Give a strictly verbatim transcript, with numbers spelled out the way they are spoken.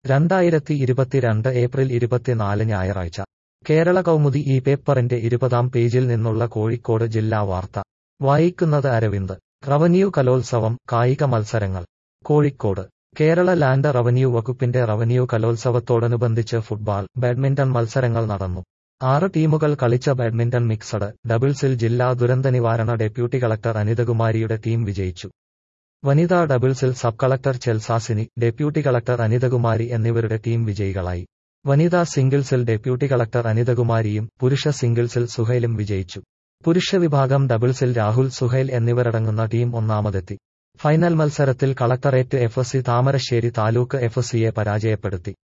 രണ്ടായിരത്തി ഇരുപത്തിരണ്ട് ഏപ്രിൽ ഇരുപത്തിനാല് ഞായറാഴ്ച കേരള കൗമുദി ഈ പേപ്പറിന്റെ ഇരുപതാം പേജിൽ നിന്നുള്ള കോഴിക്കോട് ജില്ലാ വാർത്ത വായിക്കുന്നത് അരവിന്ദ്. റവന്യൂ കലോത്സവം, കായിക മത്സരങ്ങൾ. കോഴിക്കോട് കേരള ലാൻഡ് റവന്യൂ വകുപ്പിന്റെ റവന്യൂ കലോത്സവത്തോടനുബന്ധിച്ച് ഫുട്ബാൾ, ബാഡ്മിന്റൺ മത്സരങ്ങൾ നടന്നു. ആറ് ടീമുകൾ കളിച്ച ബാഡ്മിന്റൺ മിക്സഡ് ഡബിൾസിൽ ജില്ലാ ദുരന്തനിവാരണ ഡെപ്യൂട്ടി കളക്ടർ അനിതകുമാരിയുടെ ടീം വിജയിച്ചു. വനിതാ ഡബിൾസിൽ sub collector Chelsasini, deputy collector Anithakumari എന്നിവരുടെ ടീം വിജയികളായി. വനിതാ സിംഗിൾസിൽ ഡെപ്യൂട്ടി കളക്ടർ അനിതകുമാരിയും പുരുഷ സിംഗിൾസിൽ സുഹൈലും വിജയിച്ചു. പുരുഷ വിഭാഗം ഡബിൾസിൽ രാഹുൽ, സുഹൈൽ എന്നിവരടങ്ങുന്ന ടീം ഒന്നാമതെത്തി. ഫൈനൽ മത്സരത്തിൽ collectorate F C Thamarassery taluk F സിയെ പരാജയപ്പെടുത്തി.